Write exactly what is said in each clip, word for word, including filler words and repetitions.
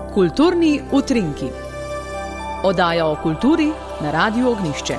Kulturni utrinki. Oddaja o kulturi na Radiu Ognjišče.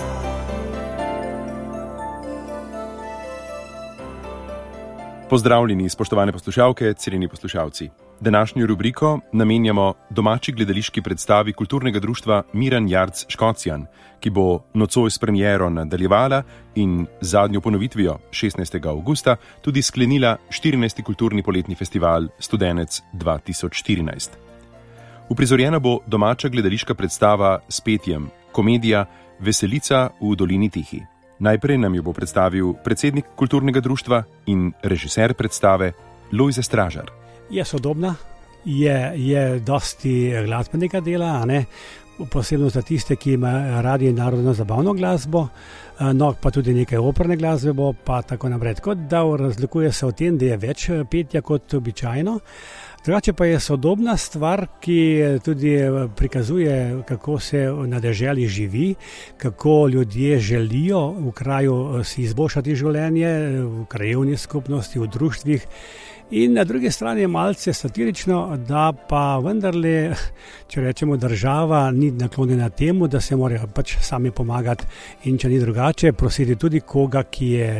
Pozdravljeni, spoštovane poslušalke, cenjeni poslušalci. Današnjo rubriko namenjamo domači gledališki predstavi kulturnega društva Miran Jarc Škocjan, ki bo nocoj s premiero nadaljevala in zadnjo ponovitvijo šestnajstega avgusta tudi sklenila štirinajsti kulturni poletni festival Studenec dva tisoč štirinajst. Uprizorjena bo domača gledališka predstava s petjem, komedija Veselica v dolini Tihi. Najprej nam jo bo predstavil predsednik kulturnega društva in režiser predstave Lojze Stražar. Je sodobna, je, je dosti glasbenega dela, a ne? Posebno za tiste, ki ima radi narodno zabavno glasbo, no pa tudi nekaj operne glasbe bo, pa tako naprej. Tako da razlikuje se v tem, da je več petja kot običajno. Drugače pa je sodobna stvar, ki tudi prikazuje, kako se na deželi živi, kako ljudje želijo v kraju si izboljšati življenje, v krajevni skupnosti, v društvih. In na drugi strani je malce satirično, da pa vendarle, če rečemo, država ni naklonjena temu, da se morajo pač sami pomagati in če ni drugače, prositi tudi koga, ki je,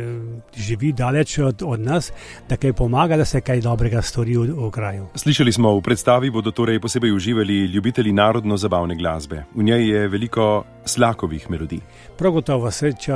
živi daleč od, od nas, da kaj pomaga, da se kaj dobrega stori v, v kraju. Slišali smo, v predstavi bodo torej posebej uživali ljubitelji narodno-zabavne glasbe. V njej je veliko slakovih melodij. Prav gotovo se, če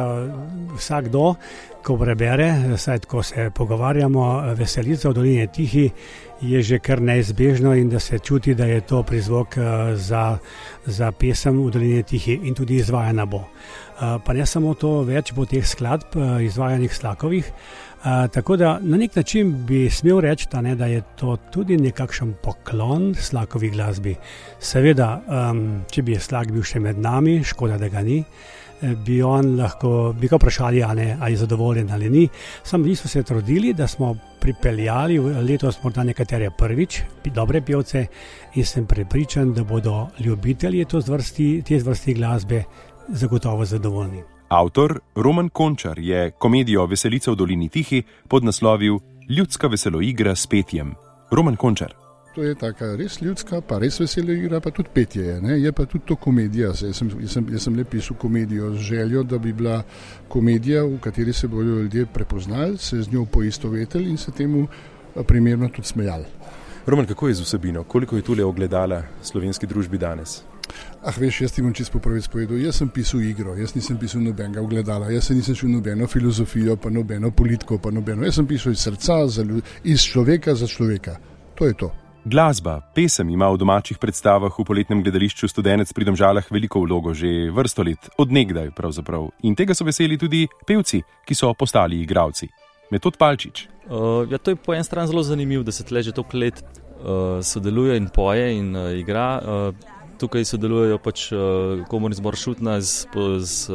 vsakdo, ko prebere, saj ko se pogovarjamo, Veselica v dolini Tihi, je že kar neizbežno in da se čuti, da je to prizvok za, za pesem v dolini Tihi in tudi izvajana bo. Pa ne samo to, več bo teh skladb izvajanih slakovih, tako da na nek način bi smel reči, da, ne, da je to tudi nekakšen poklon slakovi glasbi. Seveda, če bi slak bil še med nami, škoda, da ga ni, bi on lahko, bi ga vprašali, a ne, a je zadovoljen ali ni. Samo mi smo se trudili, da smo pripeljali letos morda nekatere prvič, dobre pevce, in sem prepričan, da bodo ljubitelji te zvrsti, te zvrsti glasbe zagotovo zadovoljni. Avtor Roman Končar je komedijo Veselica v dolini Tihi podnaslovil Ljudska veseloigra s petjem. Roman Končar. To je taka res ljudska, pa res vesela igra, pa tudi petje je. Ne? Je pa tudi to komedija. Jaz sem, jaz sem, jaz sem le pisal komedijo z željo, da bi bila komedija, v kateri se bodo ljudje prepoznali, se z njo poistovetili in se temu primerno tudi smejali. Roman, kako je z vsebino? Koliko je tule ogledala slovenski družbi danes? Ah, veš, jaz ti bom čisto popravic povedal. Jaz sem pisal igro, jaz nisem pisal nobenega ogledala, jaz se nisem šel nobeno filozofijo, pa nobeno politiko, pa nobeno. Jaz sem pisal iz srca, za ljudi, iz človeka za človeka. To je to. Glasba, pesem ima v domačih predstavah v poletnem gledališču Studenec pri Domžalah veliko vlogo že vrsto let, od nekdaj pravzaprav. In tega so veseli tudi pevci, ki so postali igralci. Metod Palčič. Uh, ja, to je po en stran zelo zanimivo, da se tle že toliko let uh, sodeluje in poje in uh, igra. Uh, tukaj sodelujejo pač uh, komorni zbor Šutna z, z,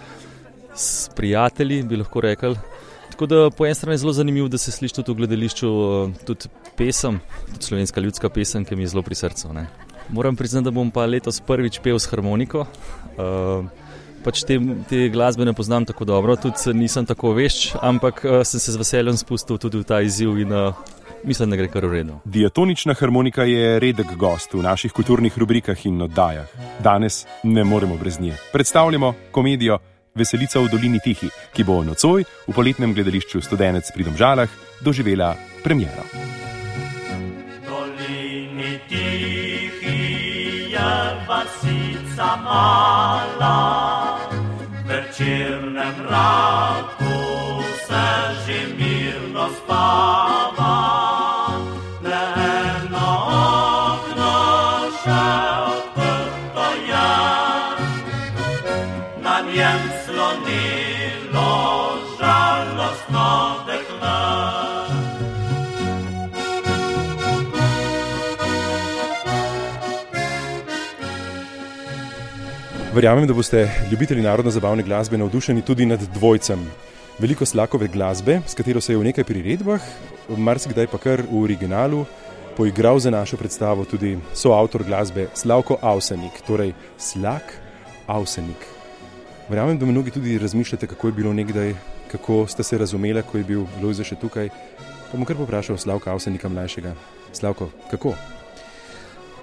uh, s prijatelji, bi lahko rekel. Tako da po en strani je zelo zanimivo, da se sliši tudi v gledališču tudi pesem, tudi slovenska ljudska pesem, ki mi je zelo pri srcu. Ne. Moram priznati, da bom pa letos prvič pel s harmoniko. Uh, pač te, te glasbe ne poznam tako dobro, tudi nisem tako vešč, ampak uh, sem se z veseljem spustil tudi v ta izziv in uh, mislim, da gre kar v redu. Diatonična harmonika je redek gost v naših kulturnih rubrikah in oddajah. Danes ne moremo brez nje. Predstavljamo komedijo Veselica v dolini Tihi, ki bo nocoj v poletnem gledališču Studenec pri Domžalah doživela premiero. Dolini Tihi je vasica mala, v večernem mraku se že mirno spava. Le eno okno še odprto je, na njem slonilo žalostno dekle. Verjamem, da boste ljubitelji narodno-zabavne glasbe navdušeni tudi nad dvojcem. Veliko slakove glasbe, s katero se je v nekaj priredbah, marsikdaj pa kar v originalu, poigral za našo predstavo tudi soavtor glasbe Slavko Avsenik, torej Slak Avsenik. Verjamem, da mnogi tudi razmišljate, kako je bilo nekdaj, kako ste se razumeli, ko je bil Lojze še tukaj. Pa bom kar poprašal Slavka Avsenika mlajšega. Slavko, kako?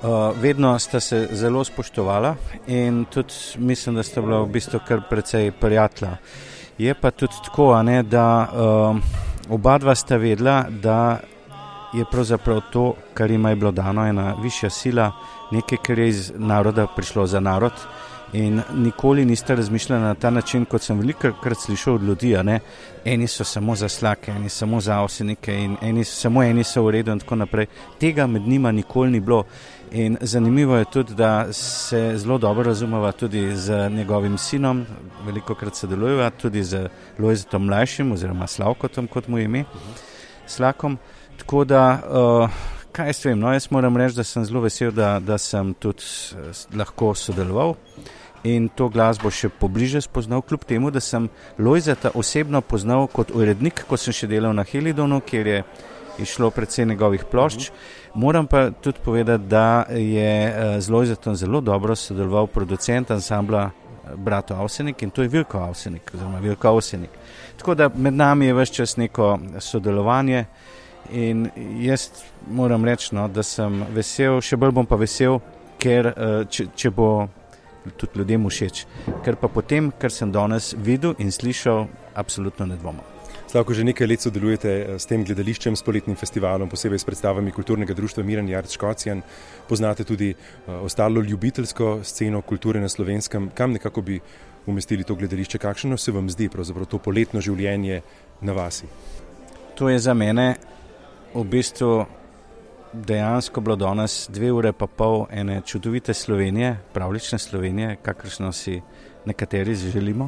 Uh, vedno sta se zelo spoštovala in tudi mislim, da sta bila v bistvu kar precej prijatelja. Je pa tudi tako, a ne, da uh, oba dva sta vedela, da je pravzaprav to, kar jima je bilo dano, ena višja sila, nekaj, kar je iz naroda prišlo za narod. In nikoli niste razmišljali na ta način, kot sem velikokrat slišal od ljudi, a ne, eni so samo za slake, eni samo za avsenike in eni, samo eni so v redu in tako naprej. Tega med njima nikoli ni bilo. In zanimivo je tudi, da se zelo dobro razumeva tudi z njegovim sinom, velikokrat sodelujeva tudi z Lojzetom mlajšim oziroma Slavkotom, kot mu je ime, Slakom. Tako da, uh, kaj jaz vem, no, jaz moram reči, da sem zelo vesel, da, da sem tudi lahko sodeloval in to glasbo še pobliže spoznal, kljub temu, da sem Lojzeta osebno poznal kot urednik, ko sem še delal na Helidonu, kjer je išlo predvsej njegovih plošč. Moram pa tudi povedati, da je z Lojzetom zelo dobro sodeloval producent ansambla Brato Avsenik in to je Vilko Avsenik, oziroma Vilko Avsenik. Tako da med nami je ves čas neko sodelovanje in jaz moram reči, no, da sem vesel, še bolj bom pa vesel, ker če, če bo tudi ljudem všeč, ker pa potem, kar sem danes videl in slišal, absolutno ne dvomim. Slavko, že nekaj let sodelujete s tem gledališčem, s poletnim festivalom, posebej s predstavami kulturnega društva Miran Jarc Škocjan. Poznate tudi uh, ostalo ljubiteljsko sceno kulture na Slovenskem. Kam nekako bi umestili to gledališče? Kakšno se vam zdi pravzaprav to poletno življenje na vasi? To je za mene v bistvu dejansko bilo danes dve ure pa pol ene čudovite Slovenije, pravlične Slovenije, kakršno si nekateri želimo.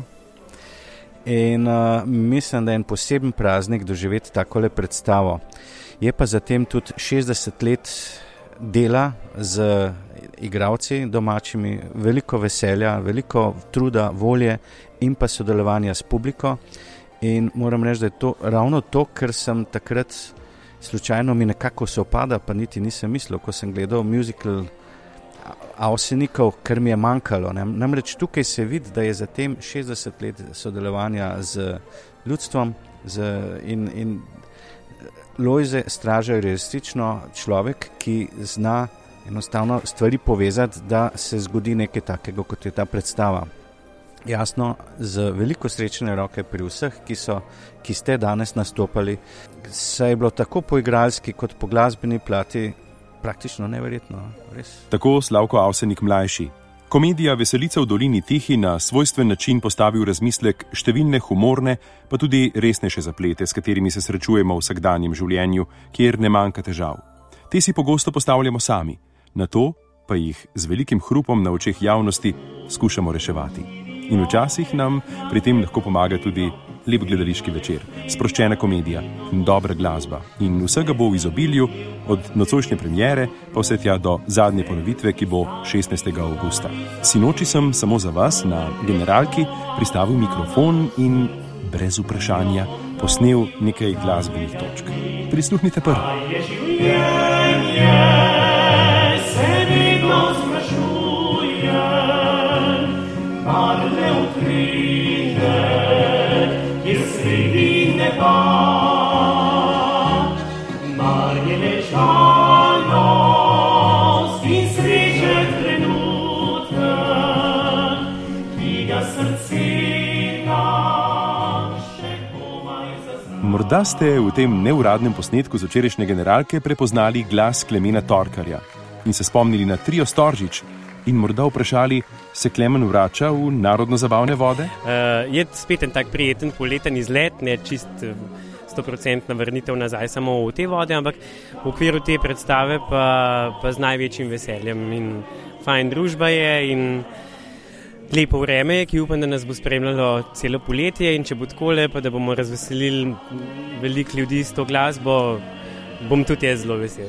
In uh, mislim, da je en poseben praznik doživeti takole predstavo. Je pa zatem tudi šestdeset let dela z igralci domačimi, veliko veselja, veliko truda, volje in pa sodelovanja s publiko. In moram reči, da je to ravno to, ker sem takrat slučajno mi nekako sovpada, pa niti nisem mislil, ko sem gledal musical Avsenikov, ker mi je manjkalo. Ne? Namreč tukaj se vidi, da je za tem šestdeset let sodelovanja z ljudstvom z, in, in Lojze Straža je resnično človek, ki zna enostavno stvari povezati, da se zgodi nekaj takega, kot je ta predstava. Jasno, z veliko srečne roke pri vseh, ki, so, ki ste danes nastopali, saj je bilo tako po igralski kot po glasbeni plati praktično neverjetno, res. Tako Slavko Avsenik mlajši. Komedija Veselica v dolini Tihi na svojstven način postavi v razmislek številne humorne, pa tudi resnejše zaplete, s katerimi se srečujemo v vsakdanjem življenju, kjer ne manjka težav. Te si pogosto postavljamo sami, na to pa jih z velikim hrupom na očeh javnosti skušamo reševati. In včasih nam pri tem lahko pomaga tudi lep gledališki večer, sproščena komedija in dobra glasba. In vsega bo v izobilju, od nocojšnje premiere pa vse tja do zadnje ponovitve, ki bo šestnajstega avgusta. Sinoči sem samo za vas na Generalki pristavil mikrofon in brez vprašanja posnel nekaj glasbenih točk. Prisluhnite prvo. Morda ste v tem neuradnem posnetku z včerajšnje Generalke prepoznali glas Klemena Torkarja in se spomnili na trio Storžič in morda vprašali, se Klemen vrača v narodno-zabavne vode? Uh, je spet en tak prijeten poleten izlet, ne čist sto procentna vrnitev nazaj samo v te vode, ampak v okviru te predstave pa, pa z največjim veseljem in fajn družba je in lepo vreme je, ki upam, da nas bo spremljalo celo poletje in če bo takole, pa da bomo razveselili veliko ljudi s to glasbo, bom tudi jaz zelo vesel.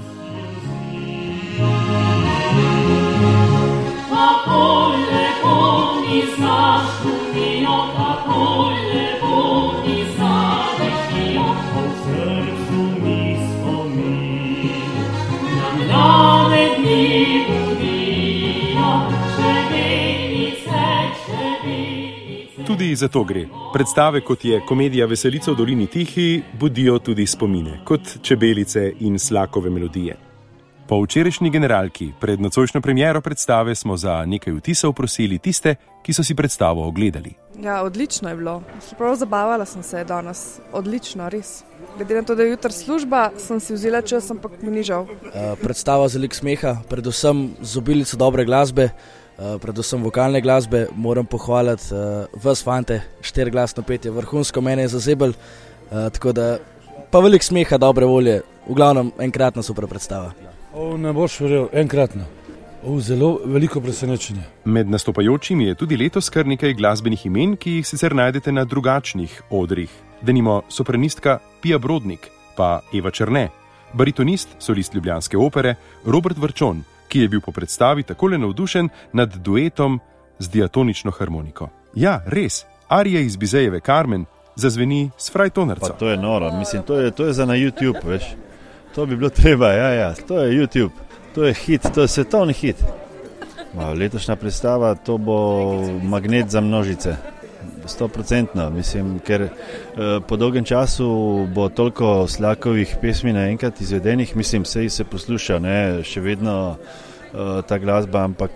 Kako lepo ni znaš šumijo, kako lepo ni zadešijo, v srcu mi spomin, na mlade dni budijo, še venice, še venice. Tudi za to gre. Predstave, kot je komedija Veselica v dolini Tihi, budijo tudi spomine, kot čebelice in slakove melodije. Po včerajšnji generalki pred nocojšnjo premiero predstave smo za nekaj vtisov prosili tiste, ki so si predstavo ogledali. Ja, odlično je bilo. Prav zabavala sem se danes. Odlično, res. Glede na to, da je jutri služba, sem si vzela čas, ampak mi ni žal. Uh, predstava za lik smeha, predvsem z obilico dobre glasbe, uh, predvsem vokalne glasbe. Moram pohvaliti uh, vas fante, štiriglasno petje, vrhunsko mene je zazebel, uh, tako da pa velik smeha, dobre volje, v glavnem enkratna super predstava. O, ne boš verjel, enkratno. O, zelo veliko presenečenje. Med nastopajočimi je tudi letos kar nekaj glasbenih imen, ki jih sicer najdete na drugačnih odrih. Denimo sopranistka Pija Brodnik, pa Eva Černe, baritonist, solist ljubljanske opere Robert Vrčon, ki je bil po predstavi takole navdušen nad duetom z diatonično harmoniko. Ja, res, arija iz Bizejeve Carmen zazveni s frajtonarco. Pa to je noro, mislim, to je, to je za na YouTube, veš. To bi bilo treba, ja, ja, to je YouTube, to je hit, to je svetovni hit. Ma, letošnja predstava, to bo magnet za množice, sto procentno, mislim, ker eh, po dolgem času bo toliko Slakovih pesmi naenkrat izvedenih, mislim, sej se posluša, ne, še vedno eh, ta glasba, ampak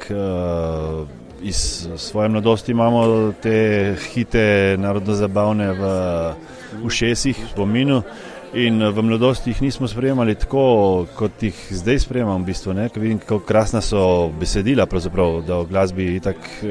eh, iz svoje mladosti imamo te hite narodno-zabavne v ušesih, v spominu. In v mladosti jih nismo sprejemali tako, kot jih zdaj sprejemam v bistvu, ne? Ker vidim, kako krasna so besedila pravzaprav, da v glasbi itak e,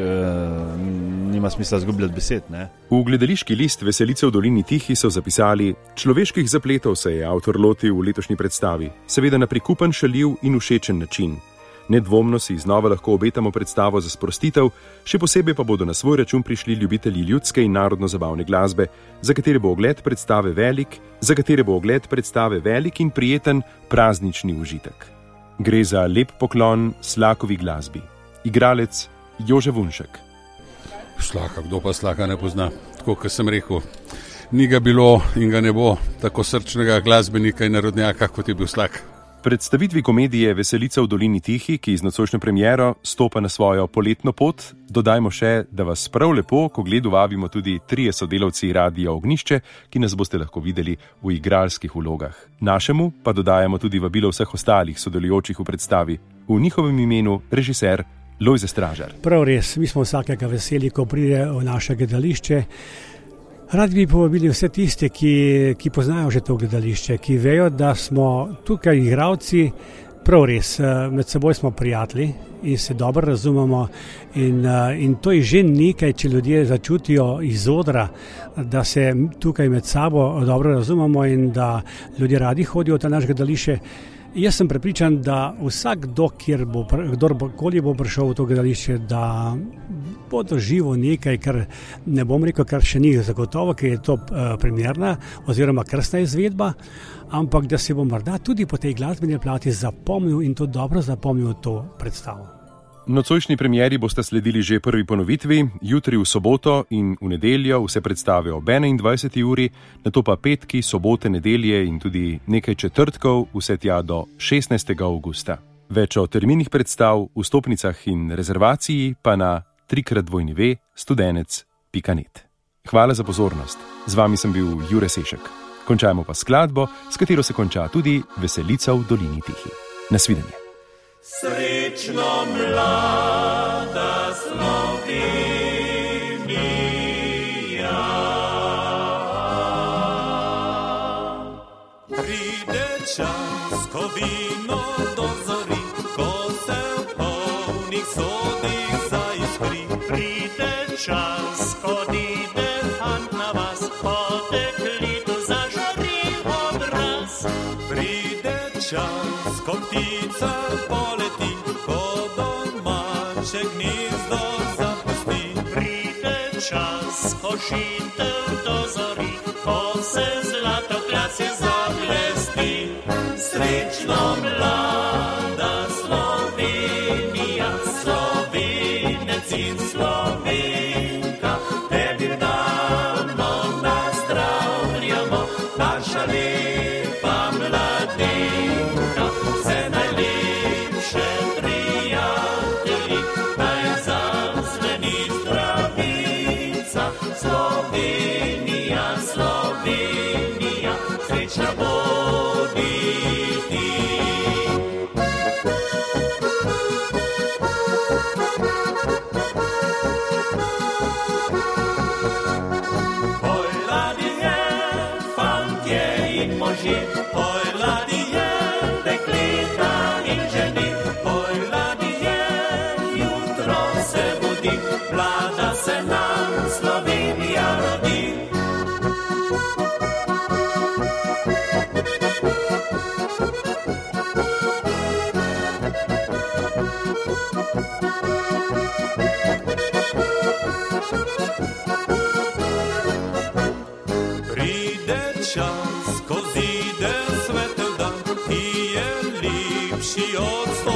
nima smisla zgubljati besed, ne? V gledališki list Veselice v dolini Tihi so zapisali: človeških zapletov se je avtor lotil v letošnji predstavi, seveda na prikupen, šaljiv in všečen način. Nedvomno si znova lahko obetamo predstavo za sprostitev, še posebej pa bodo na svoj račun prišli ljubitelji ljudske in narodno-zabavne glasbe, za katere bo ogled predstave velik, za katere bo ogled predstave velik in prijeten praznični užitek. Gre za lep poklon Slakovi glasbi. Igralec Jože Vunšek. Slaka, kdo pa Slaka ne pozna? Tako, kot sem rekel, ni ga bilo in ga ne bo tako srčnega glasbenika in narodnjaka, kot je bil Slak. Predstavitvi komedije Veselica v dolini Tihi, ki z nocojšnjo premiero stopa na svojo poletno pot, dodajmo še, da vas prav lepo, ko gledu vabimo tudi trije sodelavci Radia Ognjišče, ki nas boste lahko videli v igralskih vlogah. Našemu pa dodajamo tudi vabilo vseh ostalih sodelujočih v predstavi. V njihovem imenu režiser Lojze Stražar. Prav res, mi smo vsakega veseli, ko pride v naše gledališče. Radi bi povabili vse tiste, ki, ki poznajo že to gledališče, ki vejo, da smo tukaj igralci, prav res, med seboj smo prijatelji in se dobro razumemo in, in to je že nekaj, če ljudje začutijo iz odra, da se tukaj med sabo dobro razumemo in da ljudje radi hodijo v ta naš gledališče. Jaz sem prepričan, da vsakdo, kjer bo, kdorkoli bo prišel v to gledališče, da bo doživel nekaj, kar ne bom rekel, kar še ni zagotovo, ker je to uh, primerna oziroma krstna izvedba, ampak da se bo morda tudi po tej glasbeni plati zapomnil in to dobro zapomnil to predstavo. Nocojšnji premieri boste sledili že prvi ponovitvi, jutri v soboto in v nedeljo vse predstave ob enaindvajseti uri, nato pa petki, sobote, nedelje in tudi nekaj četrtkov, vse tja do šestnajstega avgusta. Več o terminih predstav, vstopnicah in rezervaciji pa na trikrat dvojni ve studenec pika net. Hvala za pozornost. Z vami sem bil Jure Sešek. Končajmo pa skladbo, s katero se konča tudi Veselica v dolini Tihi. Nasvidenje. Srečno mlada Slovenija, pride čas, ko vino dozori, ko se v polnih sodih zaiskri. Pride čas, ko dide fant na vas, po deklitu zažari obraz. Pride čas, ko ptica poleti, ko domače gnezdo zapusti. Pride čas, ko žitev dozori, ko se zlatoglasje zablesti. Srečno mlada Slovenija, Slovenec in Slovenka, tebi damo nazdravljamo, naša lepa mladenka. Vse najlepše prijatelji, naj zazveni zdravica. Slovenija, Slovenija, srečna bodi ti. večji od sto